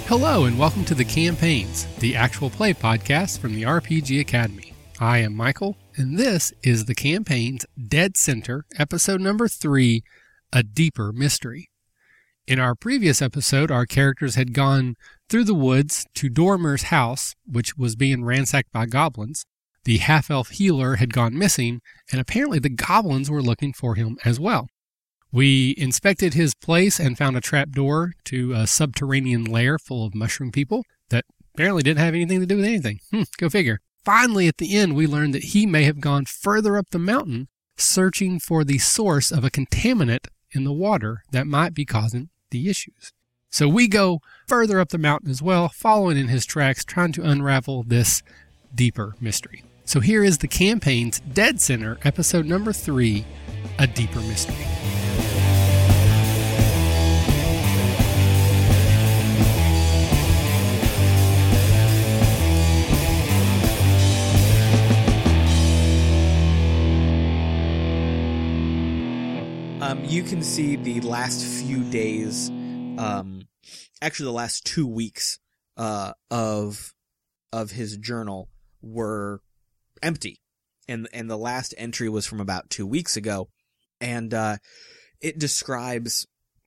Hello and welcome to The Campaigns, the actual play podcast from the RPG Academy. I am Michael, and this is The Campaigns Dead Center, episode number 3, A Deeper Mystery. In our previous episode, our characters had gone through the woods to Dormer's house, which was being ransacked by goblins. The half-elf healer had gone missing, and apparently the goblins were looking for him as well. We inspected his place and found a trapdoor to a subterranean lair full of mushroom people that apparently didn't have anything to do with anything. Go figure. Finally, at the end, we learned that he may have gone further up the mountain searching for the source of a contaminant in the water that might be causing the issues. So we go further up the mountain as well, following in his tracks, trying to unravel this deeper mystery. So here is The Campaign's Dead Center, episode number 3, A Deeper Mystery. You can see the last few days, actually the last 2 weeks of his journal were empty, and the last entry was from about 2 weeks ago, and it describes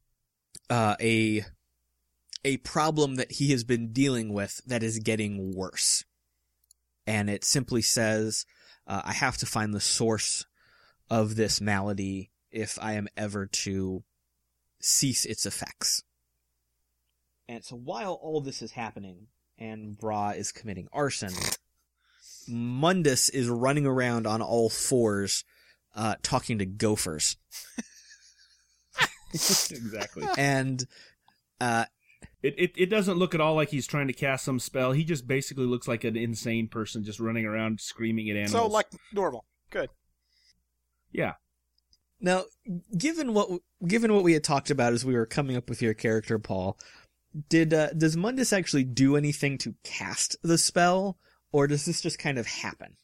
a problem that he has been dealing with that is getting worse, and it simply says, "I have to find the source of this malady if I am ever to cease its effects." And so while all this is happening, and Bra is committing arson, Mundus is running around on all fours, talking to gophers. Exactly. And it doesn't look at all like he's trying to cast some spell. He just basically looks like an insane person just running around screaming at animals. So, like normal. Good. Yeah. now, given what we had talked about as we were coming up with your character, Paul, does Mundus actually do anything to cast the spell, or does this just kind of happen?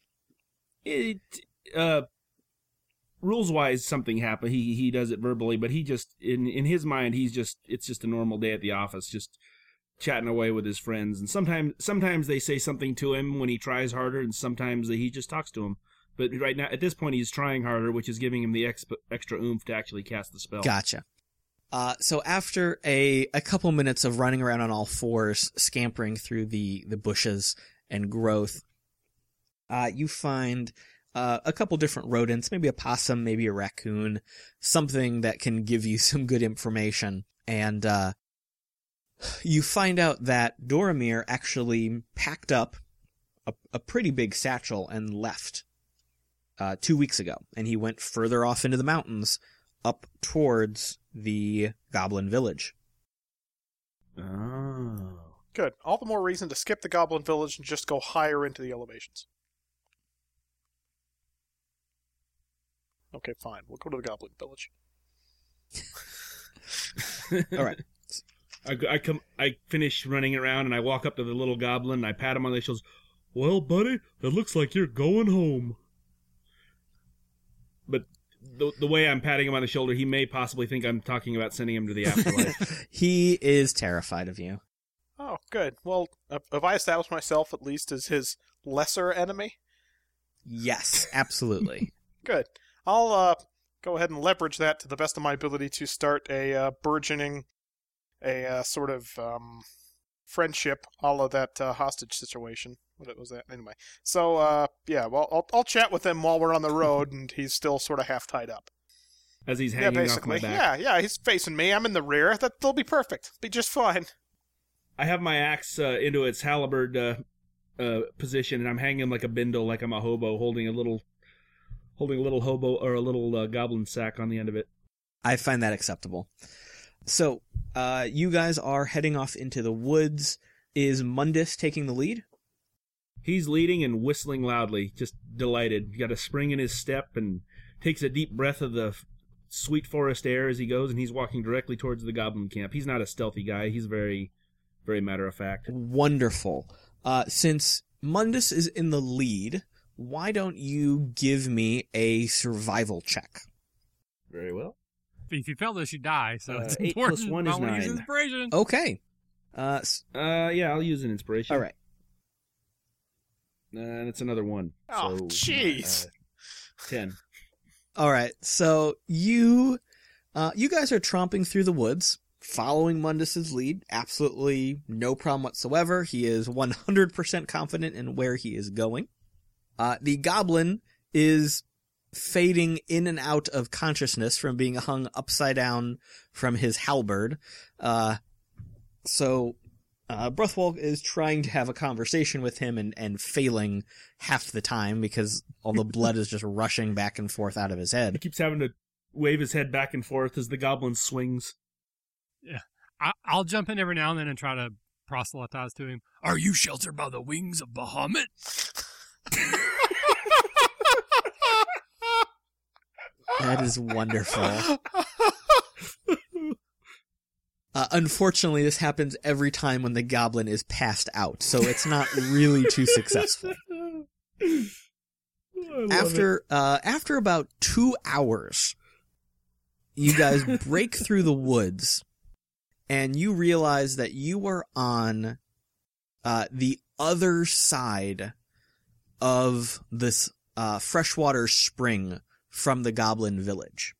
Rules-wise, something happened. He does it verbally, but he just, in his mind, it's just a normal day at the office, just chatting away with his friends. And sometimes they say something to him when he tries harder, and sometimes he just talks to him. But right now, at this point, he's trying harder, which is giving him the extra oomph to actually cast the spell. Gotcha. So after a couple minutes of running around on all fours, scampering through the bushes and growth, you find a couple different rodents, maybe a possum, maybe a raccoon, something that can give you some good information. And you find out that Doramir actually packed up a pretty big satchel and left 2 weeks ago. And he went further off into the mountains, up towards the Goblin Village. Oh. Good. All the more reason to skip the Goblin Village and just go higher into the elevations. Okay, fine. We'll go to the Goblin Village. All right. I finish running around, and I walk up to the little goblin, and I pat him on the shoulders. "Well, buddy, it looks like you're going home." But the way I'm patting him on the shoulder, he may possibly think I'm talking about sending him to the afterlife. He is terrified of you. Oh, good. Well, have I established myself at least as his lesser enemy? Yes, absolutely. Good. I'll go ahead and leverage that to the best of my ability to start a burgeoning, sort of friendship, a la that hostage situation. What was that? Anyway. So, yeah, well, I'll chat with him while we're on the road, and he's still sort of half tied up. As he's hanging off my back. Yeah, he's facing me. I'm in the rear. That'll be perfect. Be just fine. I have my axe into its halberd position, and I'm hanging like a bindle, like I'm a hobo, holding a little hobo or a little goblin sack on the end of it. I find that acceptable. So, you guys are heading off into the woods. Is Mundus taking the lead? He's leading and whistling loudly, just delighted. He got a spring in his step and takes a deep breath of the sweet forest air as he goes, and he's walking directly towards the goblin camp. He's not a stealthy guy. He's very, very matter-of-fact. Wonderful. Since Mundus is in the lead, why don't you give me a survival check? Very well. If you fail this, you die, so it's 8 important. plus 1 is Always 9. Inspiration. Okay. Yeah, I'll use an inspiration. All right. And it's another 1. Oh, so, jeez. 10. All right. So you guys are tromping through the woods, following Mundus's lead. Absolutely no problem whatsoever. He is 100% confident in where he is going. The goblin is fading in and out of consciousness from being hung upside down from his halberd. So Brothwolk is trying to have a conversation with him and failing half the time because all the blood is just rushing back and forth out of his He head. keeps having to wave his head back and forth as the goblin swings. Yeah. I'll jump in every now and then and try to proselytize to him. Are you sheltered by the wings of Bahamut? That is wonderful. Unfortunately, this happens every time when the goblin is passed out, so it's not really too successful. After about 2 hours, you guys break through the woods, and you realize that you are on the other side of this freshwater spring from the goblin village.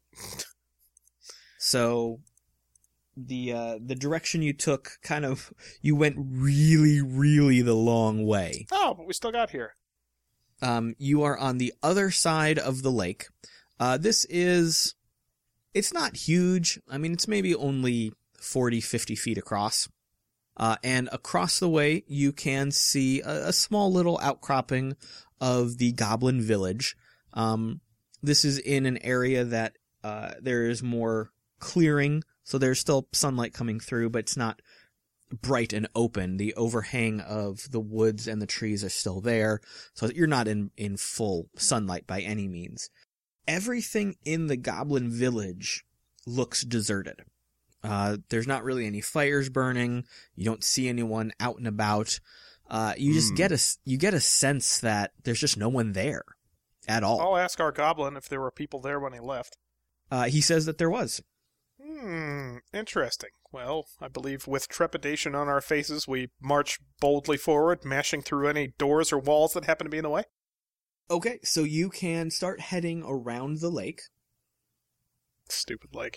So the direction you took you went really, really the long way. Oh, but we still got here. You are on the other side of the lake. It's not huge. I mean, it's maybe only 40, 50 feet across. And across the way, you can see a small little outcropping of the goblin village. This is in an area that there is more clearing, so there's still sunlight coming through, but it's not bright and open. The overhang of the woods and the trees are still there, so you're not in full sunlight by any means. Everything in the goblin village looks deserted. There's not really any fires burning. You don't see anyone out and about. You just get a sense that there's just no one there at all. I'll ask our goblin if there were people there when he left. He says that there was. Interesting. Well, I believe with trepidation on our faces, we march boldly forward, mashing through any doors or walls that happen to be in the way. Okay, so you can start heading around the lake. Stupid lake.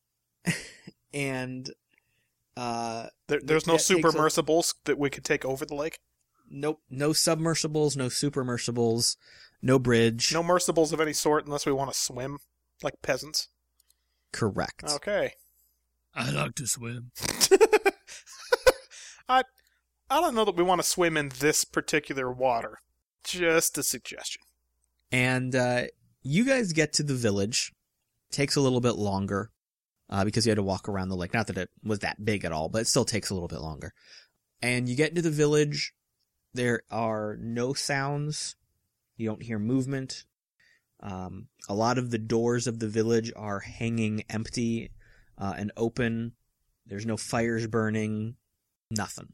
And there's no supermersibles that we could take over the lake? Nope. No submersibles, no supermersibles, no bridge. No mersibles of any sort unless we want to swim, like peasants. Correct. Okay. I like to swim. I don't know that we want to swim in this particular water. Just a suggestion. And you guys get to the village. Takes a little bit longer because you had to walk around the lake. Not that it was that big at all, but it still takes a little bit longer. And you get into the village. There are no sounds. You don't hear movement. A lot of the doors of the village are hanging empty and open. There's no fires burning. Nothing.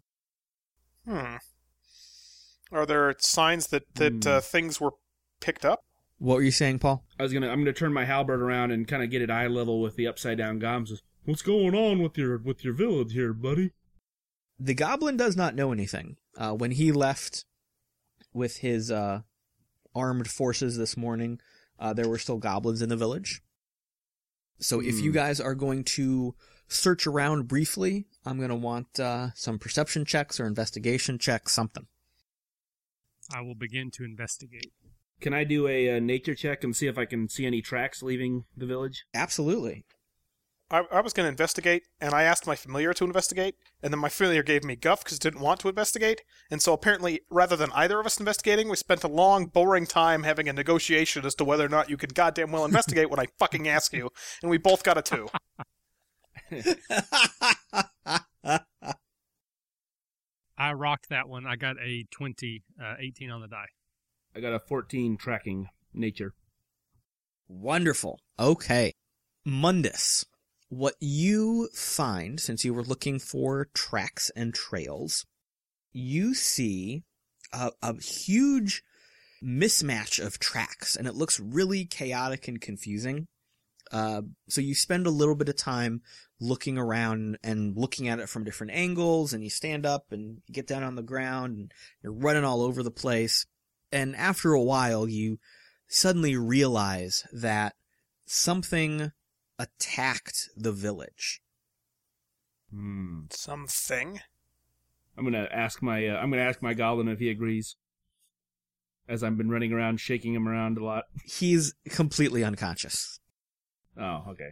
Are there signs that things were picked up? What were you saying, Paul? I'm gonna turn my halberd around and kind of get it eye level with the upside down goblins. What's going on with your village here, buddy? The goblin does not know anything. When he left with his armed forces this morning, there were still goblins in the village. So if you guys are going to search around briefly, I'm going to want some perception checks or investigation checks, something. I will begin to investigate. Can I do a nature check and see if I can see any tracks leaving the village? Absolutely. I was going to investigate, and I asked my familiar to investigate, and then my familiar gave me guff because it didn't want to investigate, and so apparently, rather than either of us investigating, we spent a long, boring time having a negotiation as to whether or not you can goddamn well investigate when I fucking ask you, and we both got a 2. I rocked that one. I got a 20, 18 on the die. I got a 14 tracking nature. Wonderful. Okay. Mundus, what you find, since you were looking for tracks and trails, you see a huge mismatch of tracks, and it looks really chaotic and confusing. So you spend a little bit of time looking around and looking at it from different angles, and you stand up and you get down on the ground and you're running all over the place. And after a while, you suddenly realize that something attacked the village. Something? I'm gonna ask my goblin if he agrees. As I've been running around, shaking him around a lot. He's completely unconscious. Oh, okay.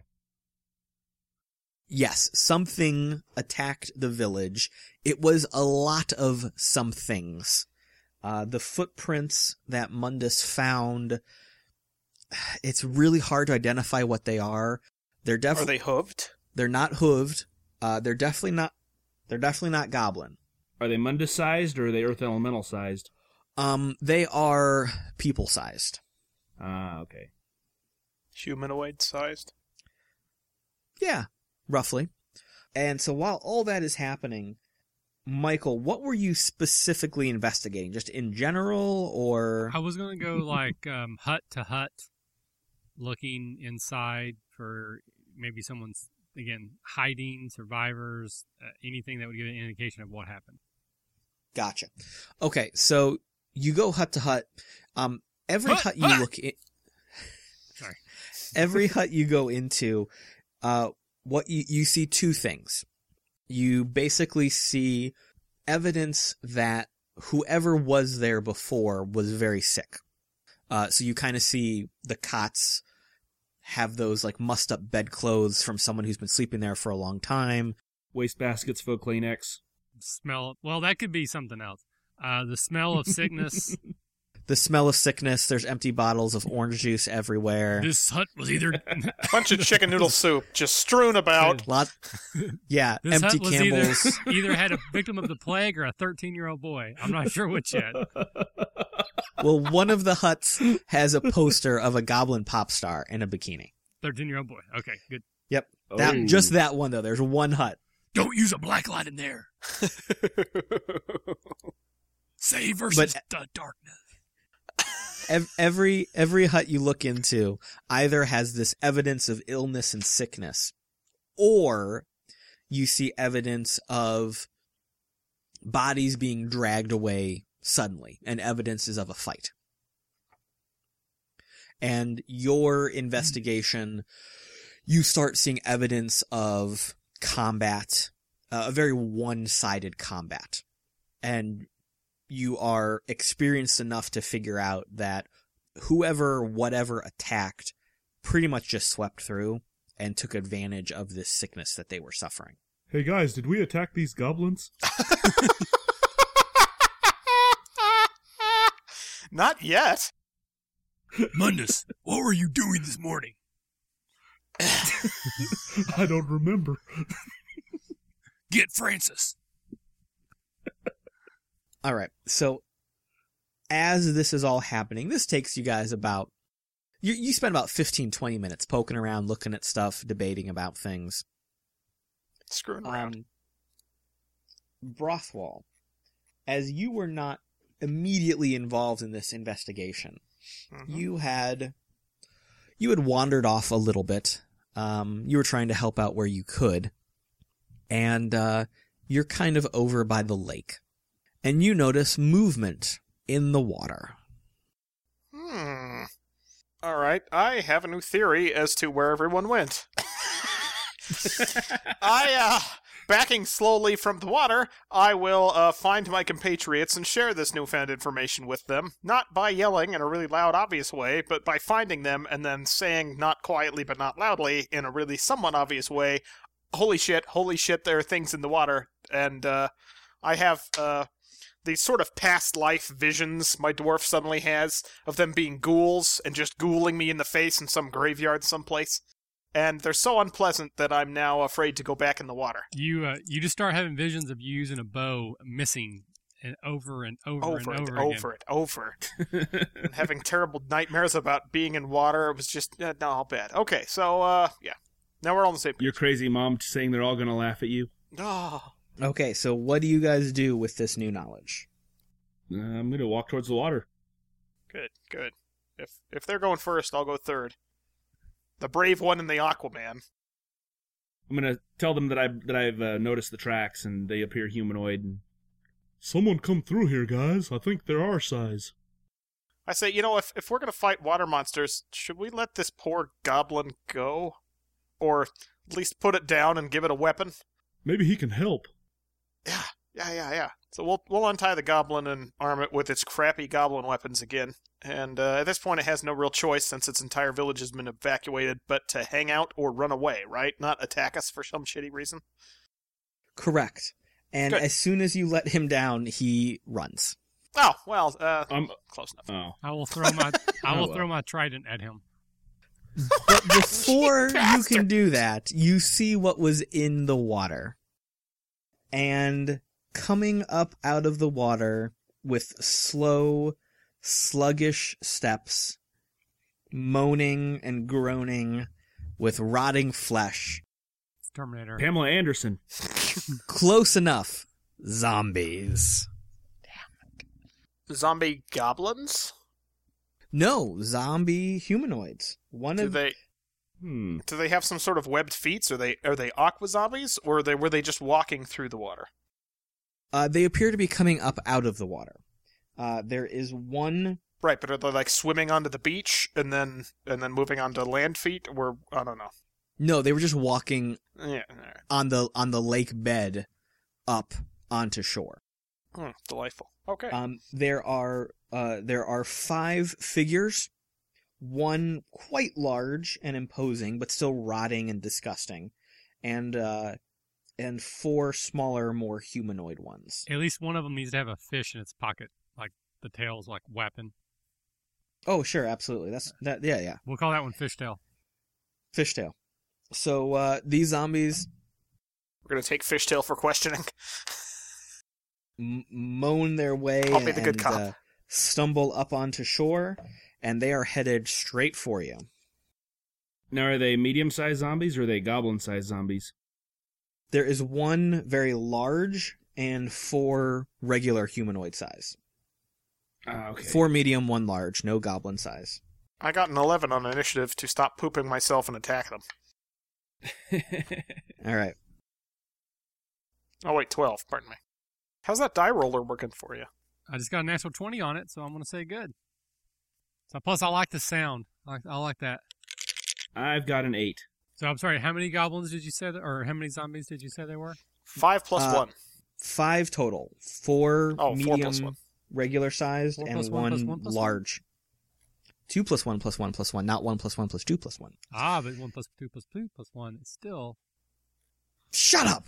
Yes, something attacked the village. It was a lot of somethings. The footprints that Mundus found, it's really hard to identify what they are. Are they hooved? They're not hooved. They're definitely not goblin. Are they Mundus sized or are they Earth Elemental sized? They are people sized. Ah, okay. Humanoid sized? Yeah, roughly. And so while all that is happening, Michael, what were you specifically investigating? Just in general, or? I was going to go like hut to hut, looking inside for maybe someone's, again, hiding, survivors, anything that would give an indication of what happened. Gotcha. Okay, so you go hut to hut. Every hut you look in... Sorry. Every hut you go into, what you see two things. You basically see evidence that whoever was there before was very sick. So you kind of see the cots have those like mussed up bedclothes from someone who's been sleeping there for a long time. Waste baskets full of Kleenex. Smell. Well, that could be something else. The smell of sickness. The smell of sickness. There's empty bottles of orange juice everywhere. This hut was either Bunch of chicken noodle soup just strewn about. Yeah, this empty hut was Campbell's. either had a victim of the plague or a 13-year-old boy. I'm not sure which yet. Well, one of the huts has a poster of a goblin pop star in a bikini. 13-year-old boy. Okay, good. Yep. Oh. Just that one, though. There's one hut. Don't use a black light in there. Save versus the darkness. Every hut you look into either has this evidence of illness and sickness, or you see evidence of bodies being dragged away suddenly, and evidence is of a fight. And your investigation, you start seeing evidence of combat, a very one-sided combat. And you are experienced enough to figure out that whatever attacked pretty much just swept through and took advantage of this sickness that they were suffering. Hey guys, did we attack these goblins? Not yet. Mundus, what were you doing this morning? I don't remember. Get Francis. All right. So as this is all happening, this takes you guys about, you spend about 15, 20 minutes poking around, looking at stuff, debating about things. Screwing around. Brothwall, as you were not immediately involved in this investigation, you had wandered off a little bit. You were trying to help out where you could, and you're kind of over by the lake, and you notice movement in the water. All right, I have a new theory as to where everyone went. Backing slowly from the water, I will find my compatriots and share this newfound information with them, not by yelling in a really loud, obvious way, but by finding them and then saying, not quietly but not loudly, in a really somewhat obvious way, holy shit, there are things in the water, and I have these sort of past life visions my dwarf suddenly has of them being ghouls and just ghouling me in the face in some graveyard someplace. And they're so unpleasant that I'm now afraid to go back in the water. You just start having visions of you using a bow, missing and over and over and having terrible nightmares about being in water. It was just all bad. Okay, so yeah, now we're all on the same page. Your crazy mom saying they're all gonna laugh at you. Oh. Okay, so what do you guys do with this new knowledge? I'm gonna walk towards the water. Good. If they're going first, I'll go third. The brave one and the Aquaman. I'm gonna tell them that I've noticed the tracks and they appear humanoid. And... Someone come through here, guys. I think they're our size. I say, if we're going to fight water monsters, should we let this poor goblin go? Or at least put it down and give it a weapon? Maybe he can help. Yeah. So we'll untie the goblin and arm it with its crappy goblin weapons again. And at this point, it has no real choice since its entire village has been evacuated, but to hang out or run away, right? Not attack us for some shitty reason. Correct. And Good. as soon as you let him down, he runs. Oh, well, close enough. Oh. I will throw my well. throw my trident at him. But before you can bastard. do that, you see what was in the water. And coming up out of the water with slow, sluggish steps, moaning and groaning with rotting flesh. It's Terminator. Pamela Anderson. Close enough. Zombies. Zombie goblins? No, zombie humanoids. Do they have some sort of webbed feet? Are they aqua zombies, or were they just walking through the water? They appear to be coming up out of the water. There is one. Right, but are they like swimming onto the beach and then moving onto land feet? Or I don't know. No, they were just walking Yeah, all right. on the lake bed up onto shore. Delightful. Okay. There are 5 figures, one quite large and imposing, but still rotting and disgusting, and 4 smaller, more humanoid ones. At least one of them needs to have a fish in its pocket, like the tail's like weapon. Oh, sure, absolutely. Yeah. We'll call that one fishtail. Fishtail. So these zombies We're gonna take Fishtail for questioning. moan their way I'll be the good and cop. stumble up onto shore, and they are headed straight for you. Now, are they medium-sized zombies or are they goblin-sized zombies? There is one very large and 4 regular humanoid size. Okay. 4 medium, 1 large, no goblin size. I got an 11 on initiative to stop pooping myself and attack them. All right. Oh wait, 12. Pardon me. How's that die roller working for you? I just got a natural 20 on it, so I'm going to say good. So plus, I like the sound. I like that. I've got an 8. So I'm sorry. How many goblins did you say, or how many zombies did you say there were? 5 plus 1. 5 total. 4 Oh, 4 medium, plus 1. regular sized, 4 and plus 1 plus 1 1 plus 1? large. 2 plus 1 plus 1 plus 1, not 1 plus 1 plus 2 plus 1. Ah, but 1 plus 2 plus 2 plus 1 is still... Shut up!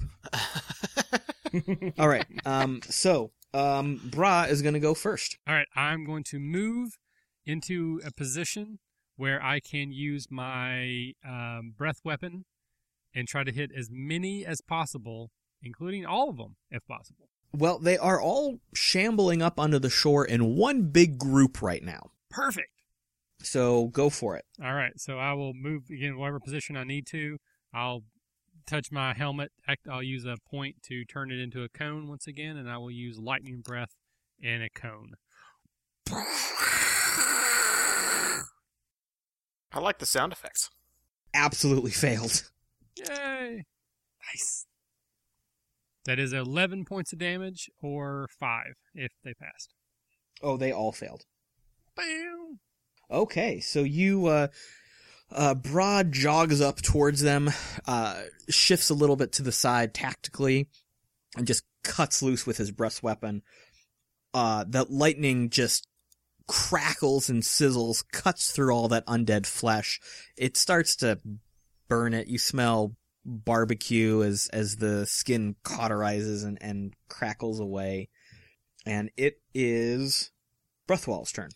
All right. Bra is going to go first. All right, I'm going to move into a position where I can use my breath weapon and try to hit as many as possible, including all of them, if possible. Well, they are all shambling up onto the shore in one big group right now. Perfect. So go for it. All right, so I will move again whatever position I need to. I'll touch my helmet. I'll use a point to turn it into a cone once again, and I will use lightning breath in a cone. I like the sound effects. Absolutely failed. Yay! Nice. That is 11 points of damage, or 5 if they passed. Oh, they all failed. Bam! Okay, so you, Bra jogs up towards them, shifts a little bit to the side tactically, and just cuts loose with his breath weapon. The lightning just crackles and sizzles, cuts through all that undead flesh. It starts to burn it. You smell barbecue as the skin cauterizes and crackles away. And it is Breathwall's turn.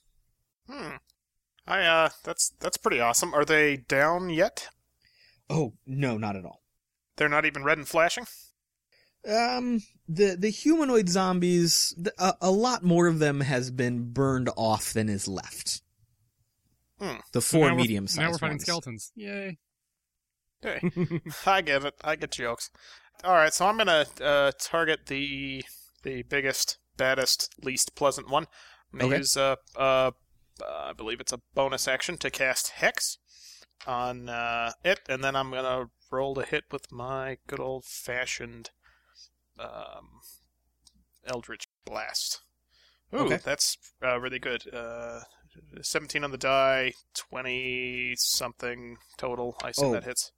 That's pretty awesome. Are they down yet? Oh, no, not at all. They're not even red and flashing? The humanoid zombies, a lot more of them has been burned off than is left. The 4 medium-sized Now we're fighting ones. skeletons. Yay. Hey, I get it. I get jokes. Alright, so I'm gonna target the biggest, baddest, least pleasant one. I'm gonna Okay. use I believe it's a bonus action to cast Hex. on it, and then I'm gonna roll to hit with my good old-fashioned Eldritch Blast. Ooh, Okay. that's really good. 17 on the die, 20-something total. I assume that hits.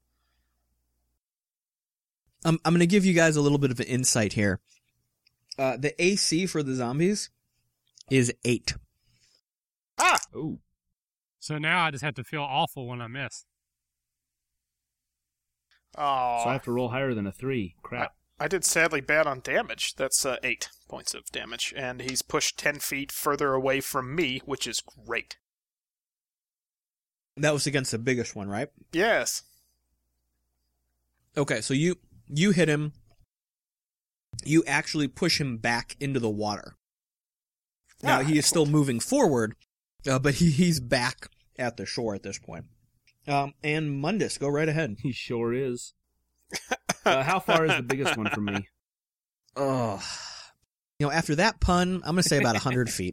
I'm going to give you guys a little bit of an insight here. The AC for the zombies is 8. Ah! Oh. So now I just have to feel awful when I miss. Oh, So I have to roll higher than a 3. Crap. I did sadly bad on damage. That's 8 points of damage, and he's pushed 10 feet further away from me, which is great. That was against the biggest one, right? Yes. Okay, so you hit him. You actually push him back into the water. Now, he is still moving forward, but he's back at the shore at this point. And Mundus, go right ahead. He sure is. How far is the biggest one from me? Oh, after that pun, I'm going to say about 100 feet.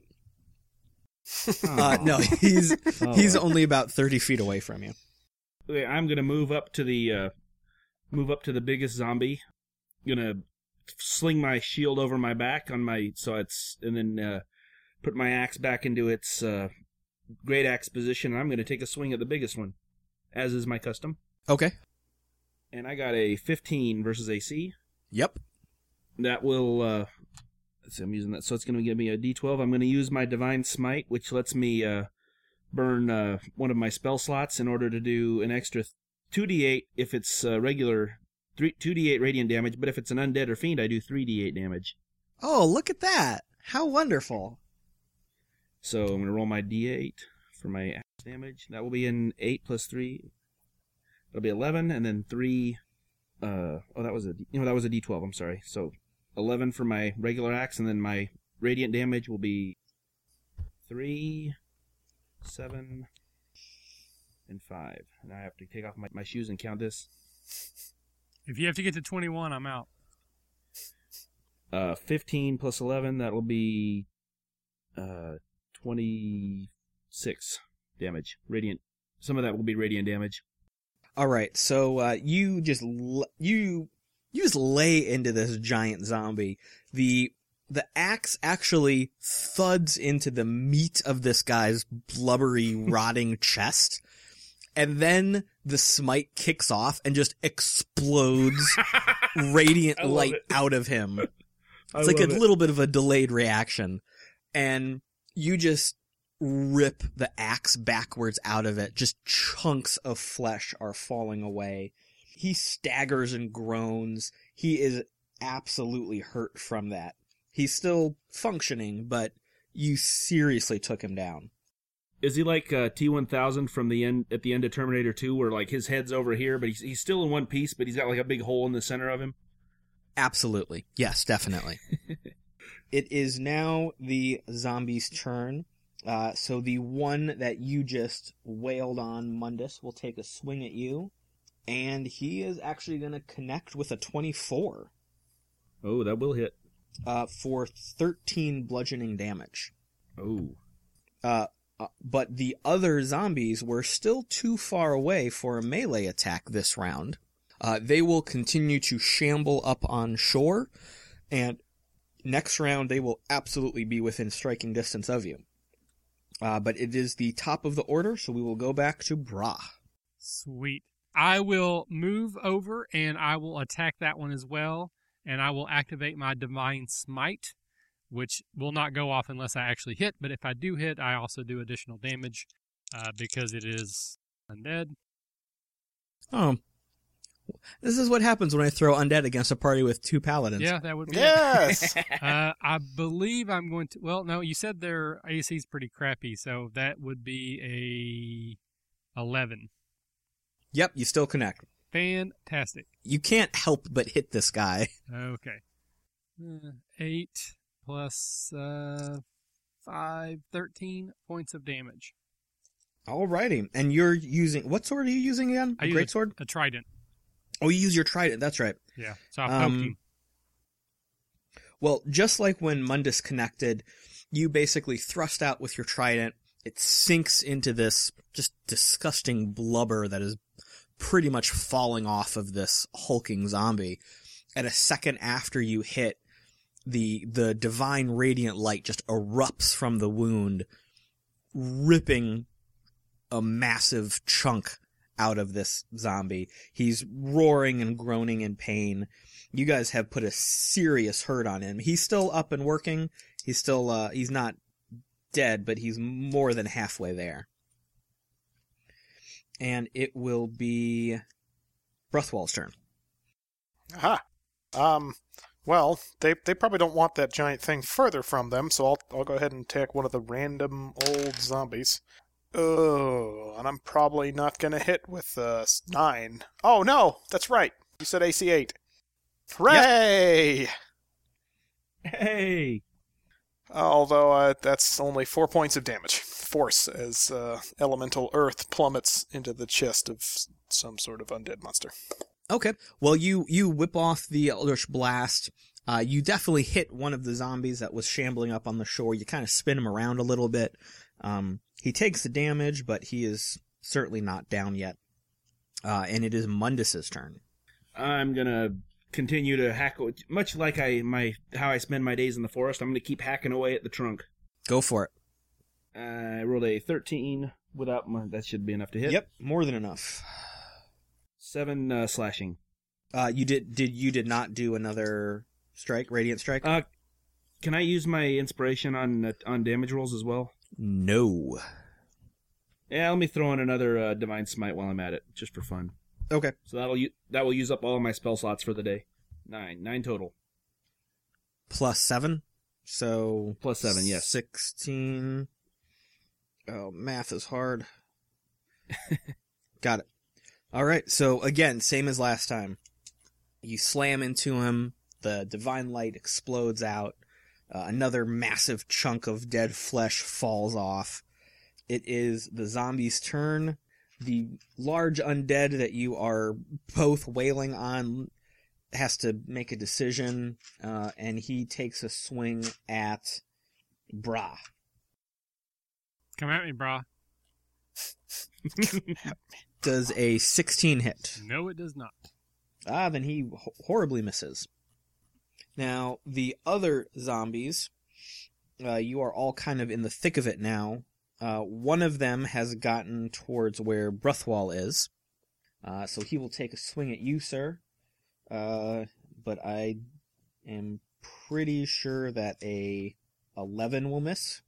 No, he's only about 30 feet away from you. Okay, I'm gonna move up to the biggest zombie. Gonna sling my shield over my back and then put my axe back into its great axe position. And I'm gonna take a swing at the biggest one, as is my custom. Okay. And I got a 15 versus AC. Yep. That will. Let's see, I'm using that, so it's gonna give me a D12. I'm gonna use my Divine Smite, which lets me burn one of my spell slots in order to do an extra 2d8 if it's regular 2d8 radiant damage, but if it's an undead or fiend, I do 3d8 damage. Oh, look at that. How wonderful. So I'm going to roll my d8 for my axe damage. That will be an 8 plus 3. That'll be 11, and then 3... that was a d12, I'm sorry. So 11 for my regular axe, and then my radiant damage will be 3, 7, and 5. And I have to take off my shoes and count this. If you have to get to 21, I'm out. 15 plus 11, that will be 26 damage. Radiant. Some of that will be radiant damage. All right, so you just lay into this giant zombie. The axe actually thuds into the meat of this guy's blubbery, rotting chest, and then the smite kicks off and just explodes radiant light out of him. It's like a little bit of a delayed reaction, and you just rip the axe backwards out of it. Just chunks of flesh are falling away. He staggers and groans. He is absolutely hurt from that. He's still functioning, but you seriously took him down. Is he like T-1000 from the end at the end of Terminator 2, where like his head's over here, but he's still in one piece, but he's got like a big hole in the center of him? Absolutely. Yes, definitely. It is now the zombie's turn. So the one that you just wailed on, Mundus, will take a swing at you, and he is actually going to connect with a 24. Oh, that will hit. For 13 bludgeoning damage. Oh. But the other zombies were still too far away for a melee attack this round. They will continue to shamble up on shore, and next round they will absolutely be within striking distance of you. But it is the top of the order, so we will go back to Bra. Sweet. I will move over, and I will attack that one as well, and I will activate my Divine Smite, which will not go off unless I actually hit, but if I do hit, I also do additional damage, because it is undead. Oh. This is what happens when I throw undead against a party with 2 paladins. Yeah, that would be Yes! I believe I'm going to... Well, no, you said their AC is pretty crappy, so that would be a 11. Yep, you still connect. Fantastic. You can't help but hit this guy. Okay. 8 plus 5, 13 points of damage. Alrighty. And you're using... What sword are you using again? A great sword? A trident. Oh, you use your trident. That's right. Yeah, so I poked him. Well, just like when Mundus connected, you basically thrust out with your trident, it sinks into this just disgusting blubber that is pretty much falling off of this hulking zombie. And a second after you hit, the divine radiant light just erupts from the wound, ripping a massive chunk out of this zombie. He's roaring and groaning in pain. You guys have put a serious hurt on him. He's still up and working. He's still, he's not dead, but he's more than halfway there. And it will be Bruthwall's turn. Aha. Well, they probably don't want that giant thing further from them, so I'll go ahead and attack one of the random old zombies. Oh, and I'm probably not going to hit with 9. Oh, no, that's right. You said AC 8. Hooray! Yep. Hey! Although that's only 4 points of damage. Force as elemental earth plummets into the chest of some sort of undead monster. Okay. Well, you whip off the Eldritch Blast. You definitely hit one of the zombies that was shambling up on the shore. You kind of spin him around a little bit. He takes the damage, but he is certainly not down yet. And it is Mundus's turn. I'm gonna continue to hack, much like how I spend my days in the forest. I'm gonna keep hacking away at the trunk. Go for it. I rolled a 13 without that should be enough to hit. Yep, more than enough. 7 slashing. You did not do another strike, radiant strike? Can I use my inspiration on damage rolls as well? No. Yeah, let me throw in another divine smite while I'm at it, just for fun. Okay. So that will use up all of my spell slots for the day. 9 total. Plus 7. So plus 7, yes. 16. Oh, math is hard. Got it. All right. So again, same as last time. You slam into him. The divine light explodes out. Another massive chunk of dead flesh falls off. It is the zombie's turn. The large undead that you are both wailing on has to make a decision, and he takes a swing at Bra. Come at me, brah. Does a 16 hit? No, it does not. Then he horribly misses. Now, the other zombies, you are all kind of in the thick of it now. One of them has gotten towards where Bruthwall is, so he will take a swing at you, sir. But I am pretty sure that a 11 will miss.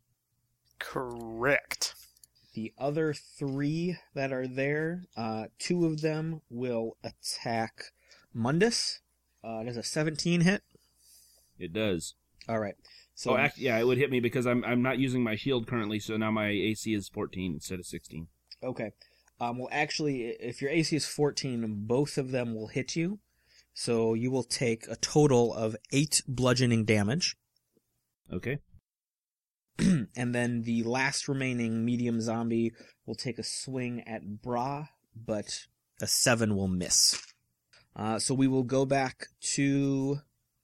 Correct. The other 3 that are there, 2 of them will attack Mundus. Does a 17 hit? It does. All right. So yeah, it would hit me because I'm not using my shield currently, so now my AC is 14 instead of 16. Okay. Well, actually, if your AC is 14, both of them will hit you. So you will take a total of 8 bludgeoning damage. Okay. And then the last remaining medium zombie will take a swing at Bra, but a 7 will miss. So we will go back to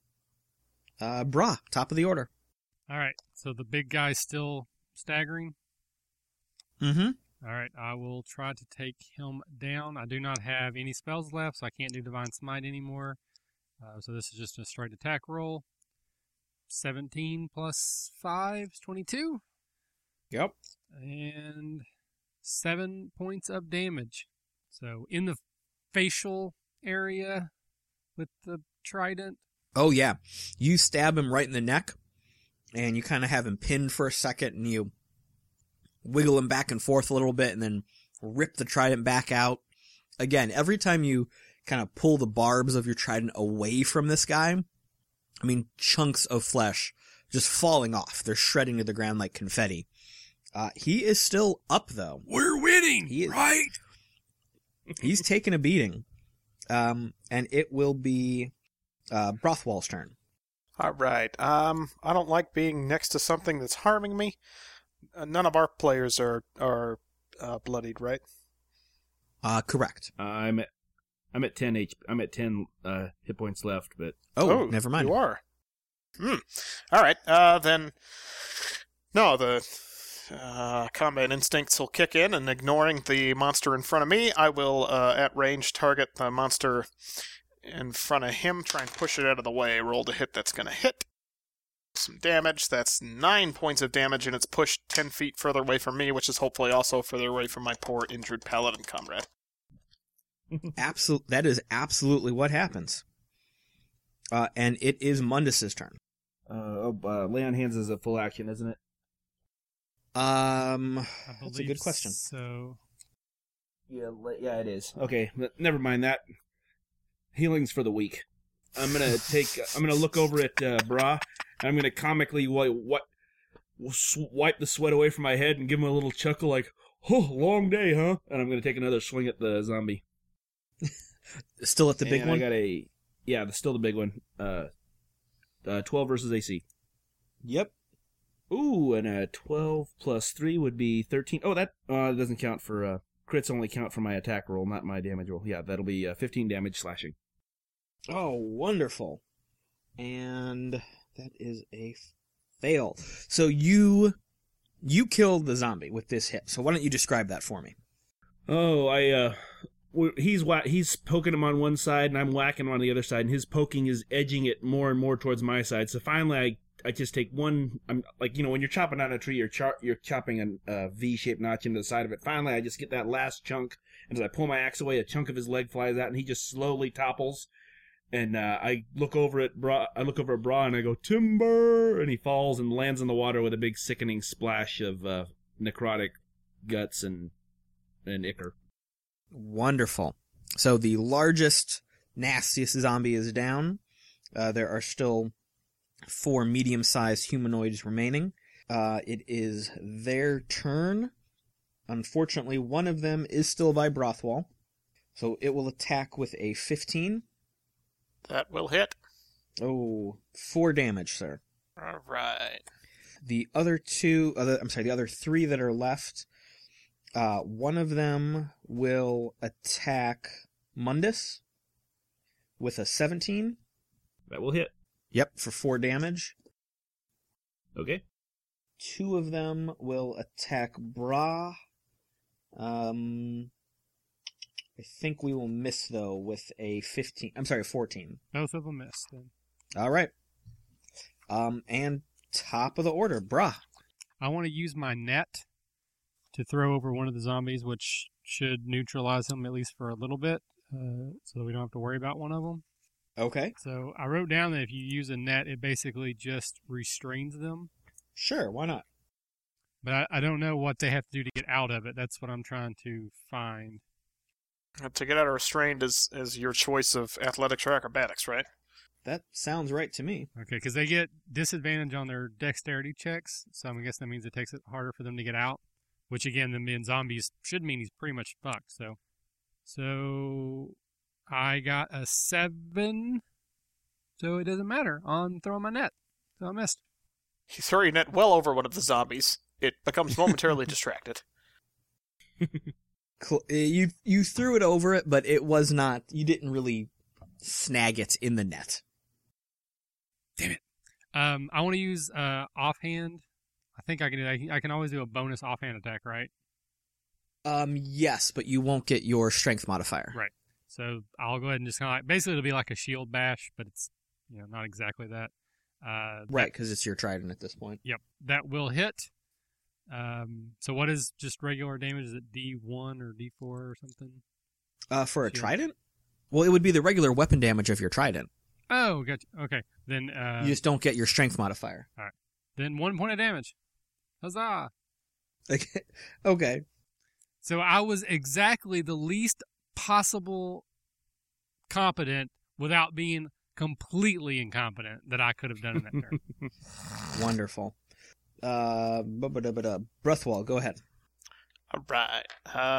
Bra, top of the order. All right. So the big guy's still staggering? Mm-hmm. All right. I will try to take him down. I do not have any spells left, so I can't do Divine Smite anymore. So this is just a straight attack roll. 17 plus 5 is 22. Yep. And 7 points of damage. So in the facial area with the trident. Oh, yeah. You stab him right in the neck, and you kind of have him pinned for a second, and you wiggle him back and forth a little bit, and then rip the trident back out. Again, every time you kind of pull the barbs of your trident away from this guy, I mean, chunks of flesh just falling off. They're shredding to the ground like confetti. He is still up, though. We're winning, right? He's taking a beating. And it will be Brothwall's turn. All right. I don't like being next to something that's harming me. None of our players are bloodied, right? Correct. I'm at 10 HP. I'm at 10 hit points left, but Never mind. You are. All right. Then no, the Combat instincts will kick in, and ignoring the monster in front of me, I will, at range, target the monster in front of him, try and push it out of the way. Roll to hit, that's going to hit. Some damage, that's 9 points of damage, and it's pushed 10 feet further away from me, which is hopefully also further away from my poor injured paladin comrade. That is absolutely what happens. And it is Mundus's turn. Lay on hands is a full action, isn't it? That's a good question. So, Yeah, it is. Okay, but never mind that. Healing's for the weak. I'm gonna look over at Bra, and I'm gonna comically wipe the sweat away from my head and give him a little chuckle like, "Oh, long day, huh?" And I'm gonna take another swing at the zombie. Still at the big one? Still the big one. 12 versus AC. Yep. Ooh, and a 12 plus 3 would be 13. Oh, that doesn't count for crits. Only count for my attack roll, not my damage roll. Yeah, that'll be 15 damage slashing. Oh, wonderful. And that is a fail. So you killed the zombie with this hit. So why don't you describe that for me? Oh, he's poking him on one side, and I'm whacking him on the other side, and his poking is edging it more and more towards my side. So finally, I just take one. I'm like, when you're chopping down a tree, you're chopping a V-shaped notch into the side of it. Finally, I just get that last chunk, and as I pull my axe away, a chunk of his leg flies out, and he just slowly topples. And I look over at Bra, and I go, "Timber!" And he falls and lands in the water with a big sickening splash of necrotic guts and ichor. Wonderful. So the largest, nastiest zombie is down. There are still 4 medium-sized humanoids remaining. It is their turn. Unfortunately, one of them is still by Brothwell. So it will attack with a 15. That will hit. Oh, 4 damage, sir. All right. The other 3 that are left, one of them will attack Mundus with a 17. That will hit. Yep, for 4 damage. Okay. 2 of them will attack Bra. I think we will miss, though, with a 14. both of them missed then. All right. And top of the order, Bra. I want to use my net to throw over one of the zombies, which should neutralize them at least for a little bit, so that we don't have to worry about one of them. Okay. So I wrote down that if you use a net, it basically just restrains them. Sure, why not? But I don't know what they have to do to get out of it. That's what I'm trying to find. To get out of restrained is your choice of athletics or acrobatics, right? That sounds right to me. Okay, because they get disadvantage on their dexterity checks, so I guess that means it takes it harder for them to get out, which again, them being zombies should mean he's pretty much fucked. So I got a 7, so it doesn't matter. I'm throwing my net, so I missed. You throw your net well over one of the zombies. It becomes momentarily distracted. You threw it over it, but it was not. You didn't really snag it in the net. Damn it. I want to use offhand. I think I can do that. I can always do a bonus offhand attack, right? Yes, but you won't get your strength modifier. Right. So I'll go ahead and just kind of basically it'll be like a shield bash, but it's not exactly that. Right, because it's your trident at this point. Yep, that will hit. So what is just regular damage? Is it D1 or D4 or something? For a trident? Well, it would be the regular weapon damage of your trident. Oh, gotcha. Okay, then you just don't get your strength modifier. All right. Then 1 point of damage. Huzzah! Okay. So I was exactly the least possible competent without being completely incompetent that I could have done in that turn. Wonderful. Brothwell, go ahead. All right.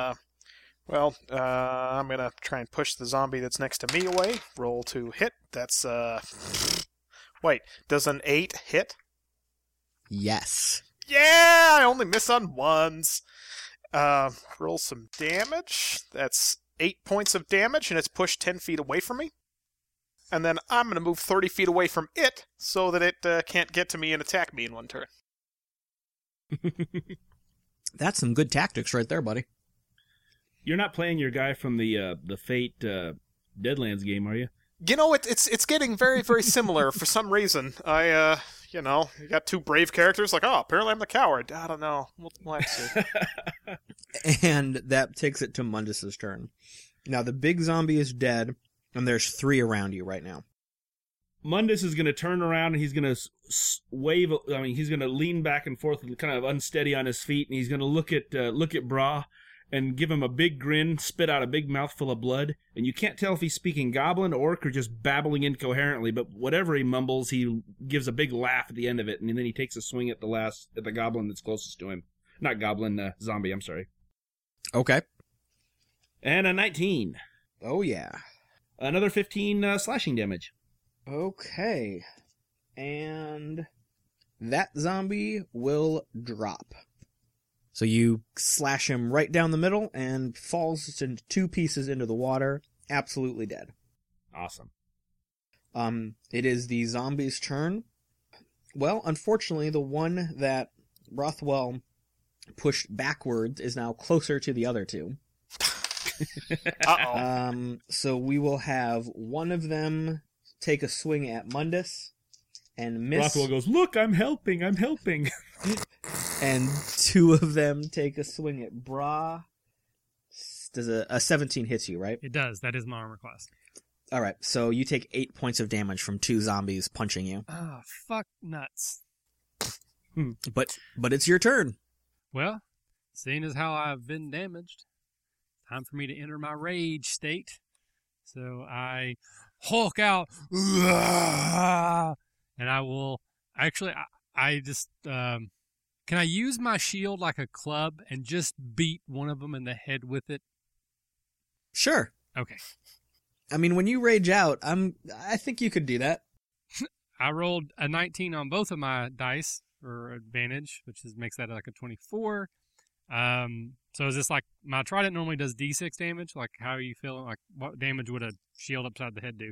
I'm going to try and push the zombie that's next to me away. Roll to hit. That's, wait, does an 8 hit? Yes. Yeah, I only miss on ones. Roll some damage. That's 8 points of damage, and it's pushed 10 feet away from me. And then I'm going to move 30 feet away from it so that it can't get to me and attack me in one turn. That's some good tactics right there, buddy. You're not playing your guy from the Fate Deadlands game, are you? You know, it's getting very, very similar for some reason. You got two brave characters, like, oh, apparently I'm the coward. I don't know. We'll have to see. And that takes it to Mundus's turn. Now, the big zombie is dead, and there's 3 around you right now. Mundus is going to turn around and he's going to wave. I mean, he's going to lean back and forth, kind of unsteady on his feet, and he's going to look at Bra and give him a big grin, spit out a big mouthful of blood. And you can't tell if he's speaking Goblin, Orc, or just babbling incoherently. But whatever he mumbles, he gives a big laugh at the end of it, and then he takes a swing at the Goblin that's closest to him. Not Goblin, zombie. I'm sorry. Okay. And a 19. Oh yeah. Another 15 slashing damage. Okay. And that zombie will drop. So you slash him right down the middle and falls into 2 pieces into the water, absolutely dead. Awesome. It is the zombie's turn. Well, unfortunately, the one that Rothwell pushed backwards is now closer to the other 2. Uh-oh. So we will have one of them take a swing at Mundus and miss. Rothwell goes, "Look, I'm helping. And 2 of them take a swing at Bra. Does a 17 hits you, right? It does. That is my armor class. All right, so you take 8 points of damage from 2 zombies punching you. Ah, fuck nuts. But it's your turn. Well, seeing as how I've been damaged, time for me to enter my rage state. So I hulk out, and I will actually. I just can I use my shield like a club and just beat one of them in the head with it? Sure. Okay. I mean, when you rage out, I think you could do that. I rolled a 19 on both of my dice for advantage, which makes that like a 24. So is this like my trident normally does D6 damage? Like, how are you feeling? Like, what damage would a shield upside the head do?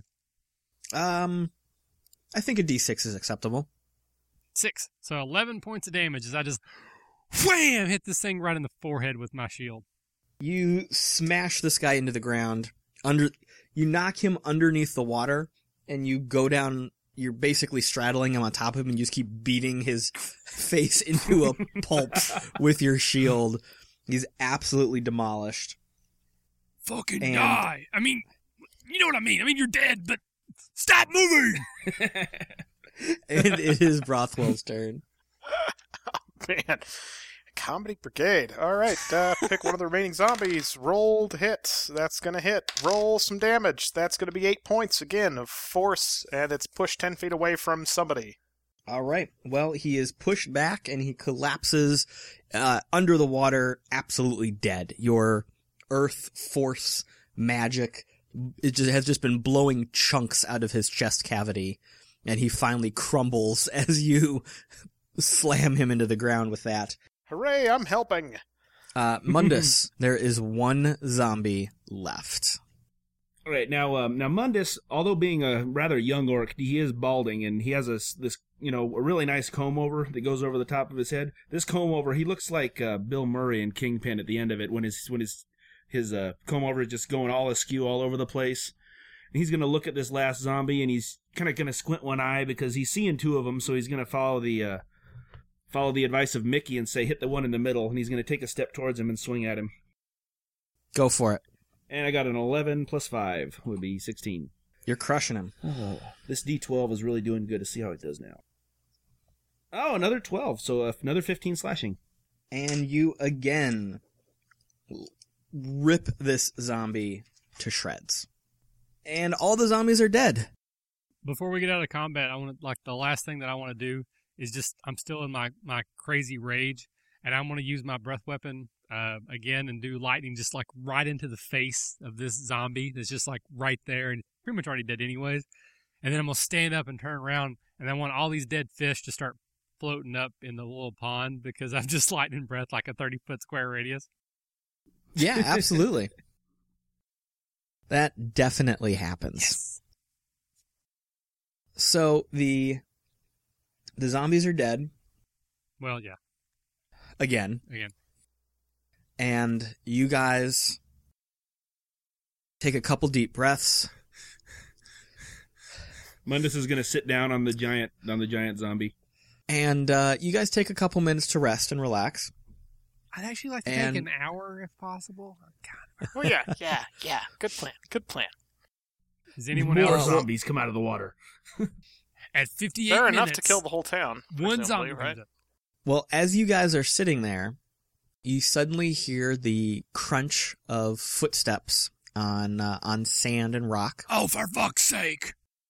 I think a D6 is acceptable. 6. So 11 points of damage as I just wham hit this thing right in the forehead with my shield. You smash this guy into the ground. You knock him underneath the water, and you go down. You're basically straddling him on top of him, and you just keep beating his face into a pulp with your shield. He's absolutely demolished. Fucking die! I mean, you know what I mean. I mean, you're dead, but stop moving! And it is Brothwell's turn. Oh, man. Comedy Brigade. All right, pick one of the remaining zombies. Roll to hit. That's going to hit. Roll some damage. That's going to be 8 points, again, of force, and it's pushed 10 feet away from somebody. All right. Well, he is pushed back, and he collapses under the water, absolutely dead. Your earth force magic has just been blowing chunks out of his chest cavity, and he finally crumbles as you slam him into the ground with that. Hooray, I'm helping. Mundus, there is one zombie left. All right, now Mundus, although being a rather young orc, he is balding, and he has a really nice comb over that goes over the top of his head. This comb over, he looks like Bill Murray in Kingpin at the end of it when his comb over is just going all askew all over the place. And he's gonna look at this last zombie, and he's kind of gonna squint one eye because he's seeing 2 of them, so he's gonna follow the advice of Mickey and say hit the one in the middle, and he's gonna take a step towards him and swing at him. Go for it. And I got an 11 plus 5 would be 16. You're crushing him. Oh, this D12 is really doing good to see how it does now. Oh, another 12, so another 15 slashing. And you again rip this zombie to shreds. And all the zombies are dead. Before we get out of combat, the last thing that I want to do is just, I'm still in my crazy rage, and I'm going to use my breath weapon again and do lightning just like right into the face of this zombie that's just like right there and pretty much already dead anyways. And then I'm going to stand up and turn around, and I want all these dead fish to start floating up in the little pond because I've just lightning breath like a 30-foot square radius. Yeah, absolutely. That definitely happens. Yes. So the zombies are dead. Well, yeah. again. Again. And you guys take a couple deep breaths. Mundus is going to sit down on the giant zombie. And you guys take a couple minutes to rest and relax. I'd actually like to And- take an hour if possible. God, Oh yeah. Good plan. is anyone More else zombies come out of the water. at 58 Fair minutes? enough to kill the whole town. one presumably, zombie right? comes up. Well, as you guys are sitting there, you suddenly hear the crunch of footsteps on sand and rock. Oh, for fuck's sake!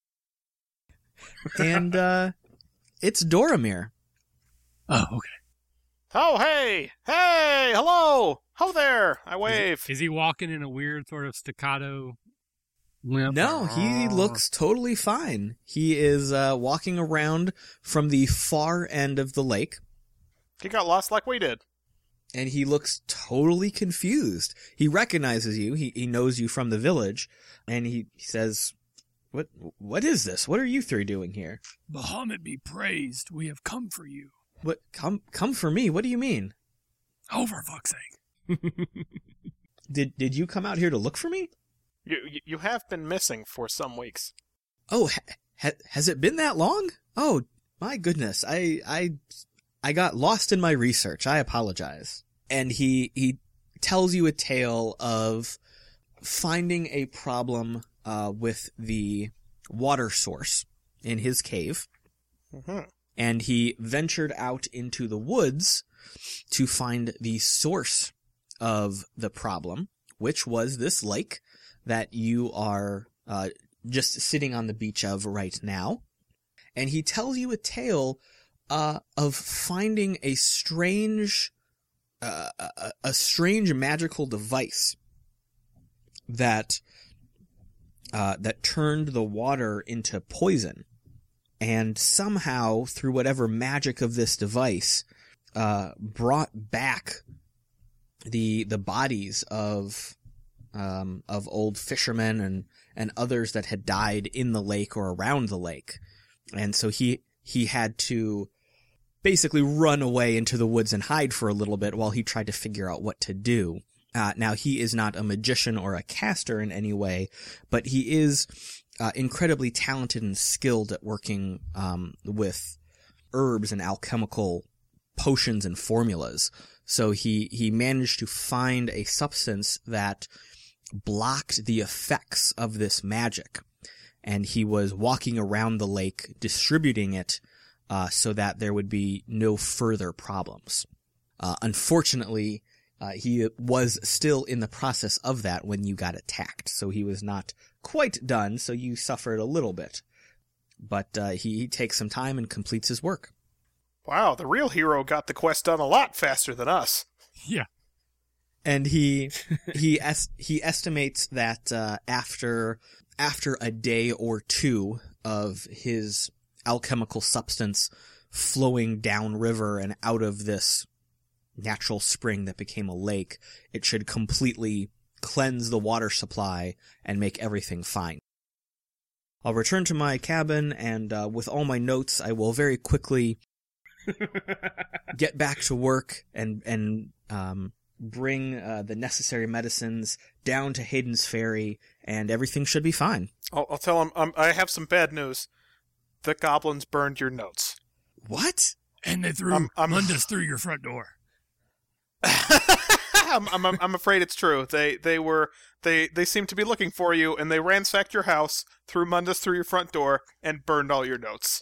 And it's Doramir. Oh, okay. Oh hey, hello, ho there. I wave. Is he walking in a weird sort of staccato limp? No, he looks totally fine. He is walking around from the far end of the lake, He got lost like we did. and he looks totally confused. He recognizes you. He knows you from the village, and he says, What is this? What are you three doing here? Bahamut be praised. We have come for you. What? Come for me? What do you mean? Oh, for fuck's sake! Did you come out here to look for me? You have been missing for some weeks. Oh, has it been that long? Oh, my goodness. I got lost in my research. I apologize. And he tells you a tale of finding a problem with the water source in his cave. Mm-hmm. And he ventured out into the woods to find the source of the problem, which was this lake that you are just sitting on the beach of right now. And he tells you a tale of finding a strange magical device that turned the water into poison. And somehow, through whatever magic of this device, brought back the bodies of old fishermen and others that had died in the lake or around the lake. And so he had to basically run away into the woods and hide for a little bit while he tried to figure out what to do. Now, he is not a magician or a caster in any way, but he is incredibly talented and skilled at working with herbs and alchemical potions and formulas. So he managed to find a substance that blocked the effects of this magic. And he was walking around the lake distributing it so that there would be no further problems. Unfortunately, he was still in the process of that when you got attacked, so he was not quite done, so you suffered a little bit. But he takes some time and completes his work. Wow, the real hero got the quest done a lot faster than us. Yeah. And he estimates that after a day or two of his alchemical substance flowing downriver and out of this natural spring that became a lake, it should completely cleanse the water supply and make everything fine. I'll return to my cabin, and with all my notes, I will very quickly get back to work and bring the necessary medicines down to Hayden's Ferry, and everything should be fine. I'll tell him I have some bad news. The goblins burned your notes. What? And they threw I'm- Mundus through your front door. I'm afraid it's true. They seem to be looking for you, and they ransacked your house, threw Mundus through your front door, and burned all your notes.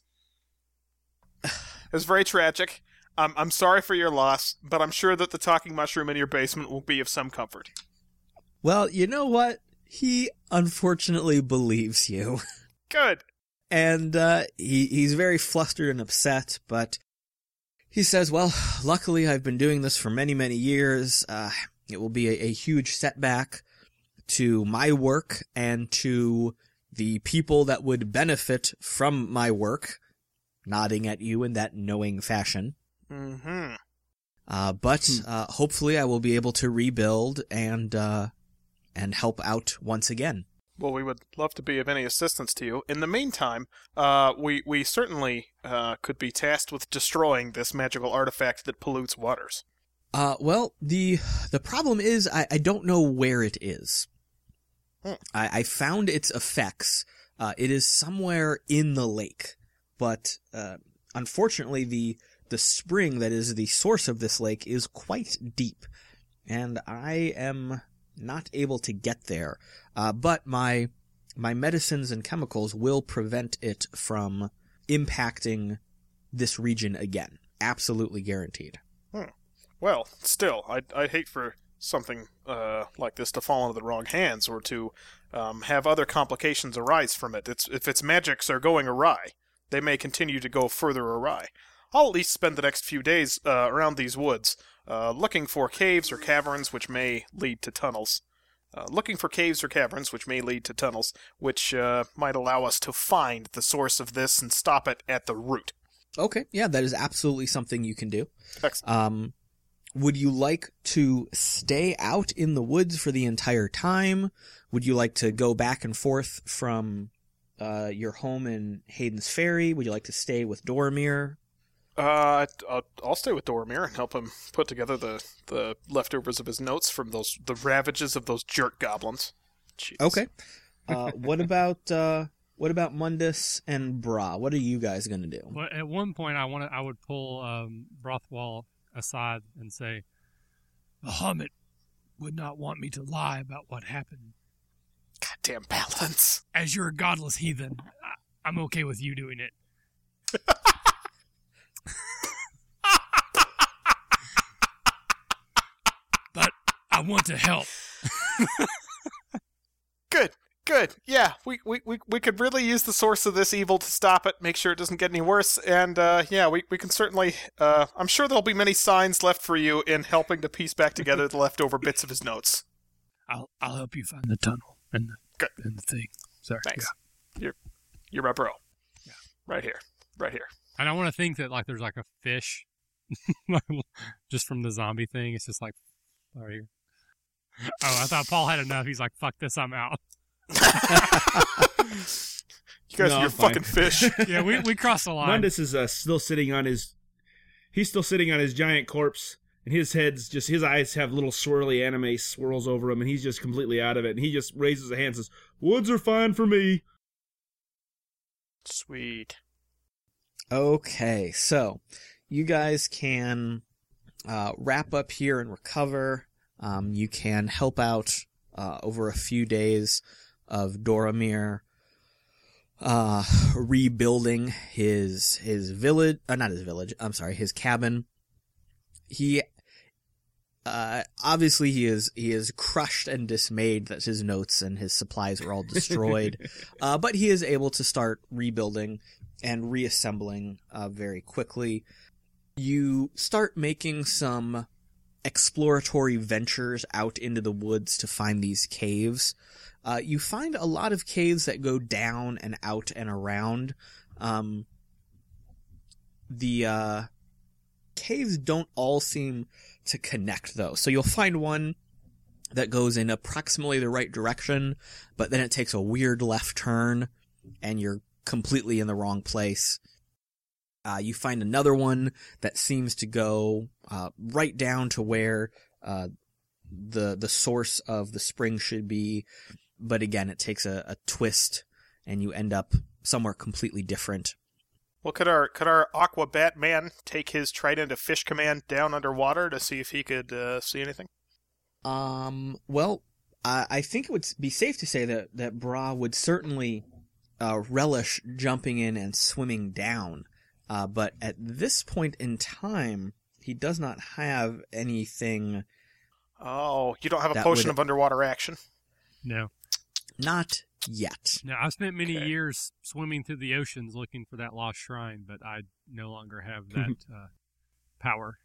It's very tragic. I'm sorry for your loss, but I'm sure that the talking mushroom in your basement will be of some comfort. Well, you know what? He unfortunately believes you. Good. And he's very flustered and upset, but he says, well, luckily I've been doing this for many, many years. It will be a huge setback to my work and to the people that would benefit from my work, nodding at you in that knowing fashion. Mm-hmm. But hopefully I will be able to rebuild and help out once again. Well, we would love to be of any assistance to you. In the meantime, we certainly could be tasked with destroying this magical artifact that pollutes waters. Well, the problem is I don't know where it is. Hmm. I found its effects. It is somewhere in the lake, but unfortunately the spring that is the source of this lake is quite deep, and I am not able to get there. But my medicines and chemicals will prevent it from impacting this region again. Absolutely guaranteed. Well, still, I'd hate for something like this to fall into the wrong hands or to have other complications arise from it. If its magics are going awry, they may continue to go further awry. I'll at least spend the next few days around these woods, looking for caves or caverns which may lead to tunnels. Which might allow us to find the source of this and stop it at the root. Okay, yeah, that is absolutely something you can do. Excellent. Would you like to stay out in the woods for the entire time? Would you like to go back and forth from your home in Hayden's Ferry? Would you like to stay with Doramir? I'll stay with Doramir and help him put together the leftovers of his notes from the ravages of those jerk goblins. Jeez. Okay. What about Mundus and Bra? What are you guys gonna do? Well, at one point, I would pull Brothwell aside and say, "Bahamut would not want me to lie about what happened. Goddamn paladins. As you're a godless heathen, I'm okay with you doing it." But I want to help. Good. Yeah, we could really use the source of this evil to stop it, make sure it doesn't get any worse, and we can certainly, I'm sure there'll be many signs left for you in helping to piece back together the leftover bits of his notes. I'll help you find the tunnel and the thing. Sorry. Thanks. Yeah. You're my bro. Yeah. Right here. And I want to think that there's like a fish, just from the zombie thing. It's just like right here. Oh, I thought Paul had enough. He's like, "Fuck this, I'm out." You guys are your fucking fish. Yeah, we crossed the line. Mundus is still sitting on his giant corpse, and his eyes have little swirly anime swirls over him, and he's just completely out of it. And he just raises a hand and says, "Woods are fine for me." Sweet. Okay, so you guys can wrap up here and recover. You can help out over a few days of Doramir rebuilding his village, not his village, I'm sorry, his cabin. He obviously he is crushed and dismayed that his notes and his supplies are all destroyed, but he is able to start rebuilding and reassembling very quickly. You start making some exploratory ventures out into the woods to find these caves. You find a lot of caves that go down and out and around. The caves don't all seem to connect, though. So you'll find one that goes in approximately the right direction, but then it takes a weird left turn, and you're completely in the wrong place. You find another one that seems to go right down to where the source of the spring should be, but again, it takes a twist, and you end up somewhere completely different. Well, could our Aqua Batman take his Trident of Fish command down underwater to see if he could see anything? Well, I think it would be safe to say that Bra would certainly relish jumping in and swimming down. But at this point in time, he does not have anything. Oh, you don't have a potion of underwater action? No. Not yet. No, I've spent many years swimming through the oceans looking for that lost shrine, but I no longer have that power.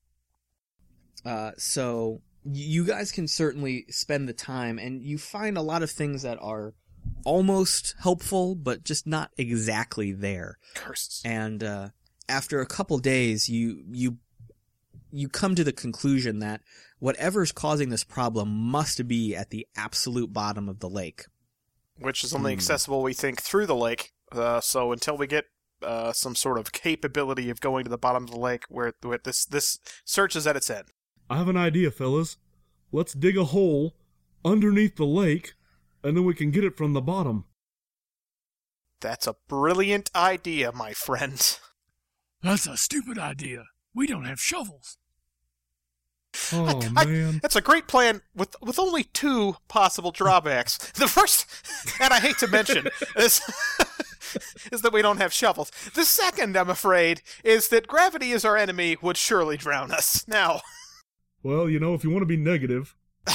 So you guys can certainly spend the time, and you find a lot of things that are almost helpful, but just not exactly there. Curses. And after a couple days, you come to the conclusion that whatever's causing this problem must be at the absolute bottom of the lake. Which is only accessible, we think, through the lake. So until we get some sort of capability of going to the bottom of the lake, where this search is at its end. I have an idea, fellas. Let's dig a hole underneath the lake, and then we can get it from the bottom. That's a brilliant idea, my friend. That's a stupid idea. We don't have shovels. Oh, man. That's a great plan with only two possible drawbacks. The first, and I hate to mention, is that we don't have shovels. The second, I'm afraid, is that gravity is our enemy would surely drown us. Now... Well, you know, if you want to be negative...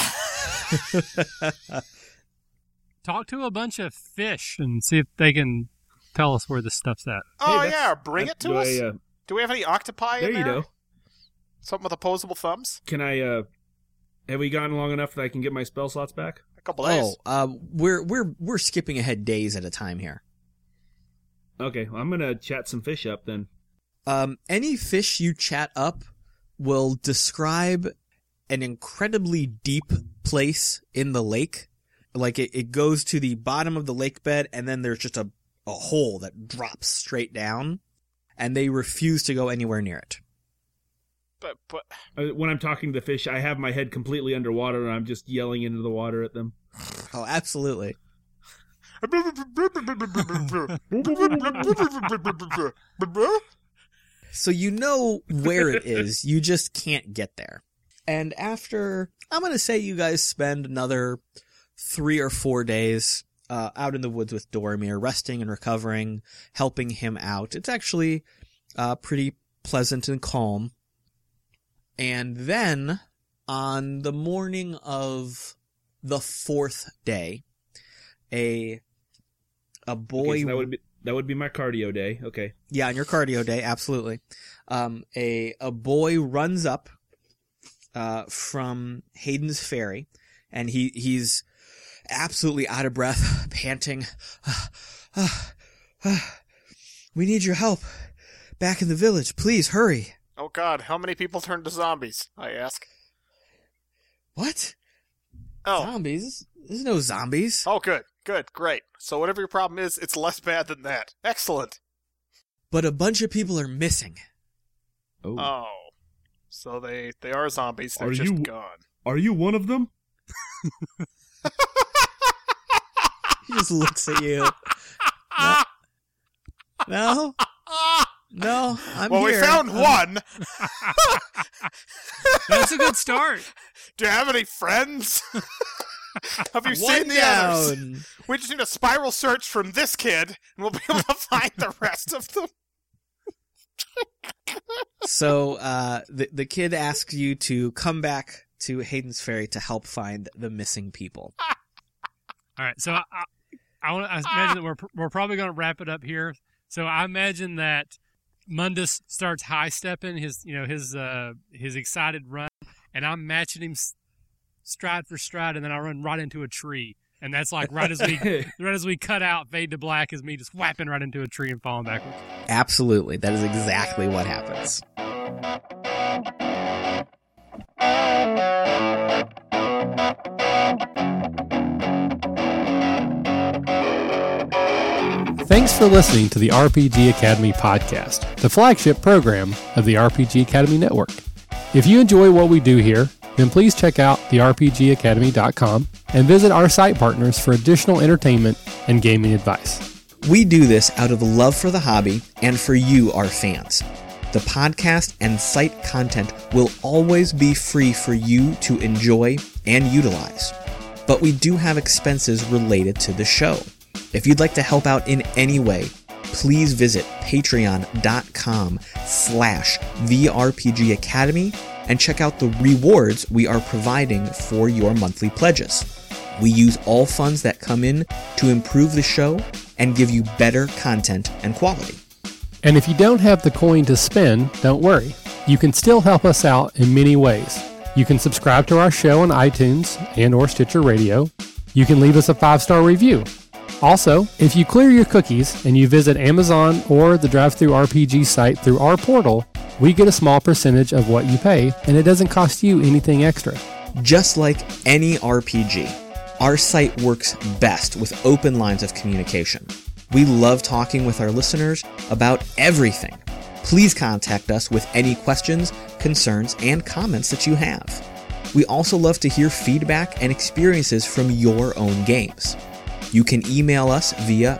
Talk to a bunch of fish and see if they can tell us where this stuff's at. Oh, Hey, yeah, bring it to us. Do we have any octopi There in you there? go. Something with opposable thumbs? Can I, have we gotten long enough that I can get my spell slots back? A couple days. We're skipping ahead days at a time here. Okay, well, I'm gonna chat some fish up then. Any fish you chat up will describe an incredibly deep place in the lake. Like it goes to the bottom of the lake bed, and then there's just a hole that drops straight down, and they refuse to go anywhere near it. But When I'm talking to the fish, I have my head completely underwater, and I'm just yelling into the water at them. Oh, absolutely. So you know where it is, you just can't get there. And after, I'm going to say you guys spend another 3 or 4 days out in the woods with Dormir, resting and recovering, helping him out. It's actually pretty pleasant and calm. And then, on the morning of the 4th day, a boy... Okay, so that would be my cardio day. Okay. Yeah, on your cardio day, absolutely. A boy runs up from Hayden's Ferry, and he's absolutely out of breath, panting. We need your help. Back in the village, please hurry. oh god, how many people turned to zombies? I ask. What? Oh, Zombies? There's no zombies. oh, good, great. So whatever your problem is, it's less bad than that. Excellent. But a bunch of people are missing. Oh, so they are zombies. They're Are just you- gone. Are you one of them? He just looks at you. No? No, I'm Well, here. we found one. That's a good start. Do you have any friends? Have you One seen the others? down. We just need a spiral search from this kid, and we'll be able to find the rest of them. So the kid asks you to come back to Hayden's Ferry to help find the missing people. All right, so I imagine that we're probably going to wrap it up here. So I imagine that Mundus starts high stepping his excited run, and I'm matching him stride for stride, and then I run right into a tree, and that's like right as we cut out, fade to black, is me just whapping right into a tree and falling backwards. Absolutely, that is exactly what happens. Thanks for listening to the RPG Academy podcast, the flagship program of the RPG Academy Network. If you enjoy what we do here, then please check out therpgacademy.com and visit our site partners for additional entertainment and gaming advice. We do this out of love for the hobby and for you, our fans. The podcast and site content will always be free for you to enjoy and utilize. But we do have expenses related to the show. If you'd like to help out in any way, please visit patreon.com/therpgacademy and check out the rewards we are providing for your monthly pledges. We use all funds that come in to improve the show and give you better content and quality. And if you don't have the coin to spend, don't worry. You can still help us out in many ways. You can subscribe to our show on iTunes and or Stitcher Radio. You can leave us a 5-star review. Also, if you clear your cookies and you visit Amazon or the Drive-Thru RPG site through our portal, we get a small percentage of what you pay, and it doesn't cost you anything extra. Just like any RPG, our site works best with open lines of communication. We love talking with our listeners about everything, Please contact us with any questions, concerns, and comments that you have. We also love to hear feedback and experiences from your own games. You can email us via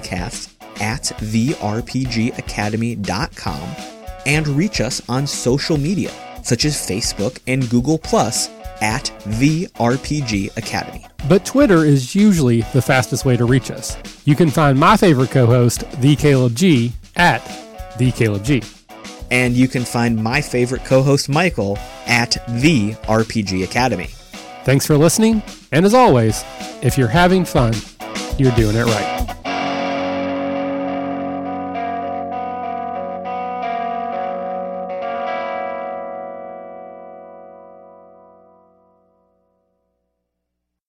podcast@therpgacademy.com and reach us on social media, such as Facebook and Google+, at The RPG Academy. But Twitter is usually the fastest way to reach us. You can find my favorite co-host, The Caleb G, at The Caleb G. And you can find my favorite co-host, Michael, at The RPG Academy. Thanks for listening, and as always, if you're having fun, you're doing it right.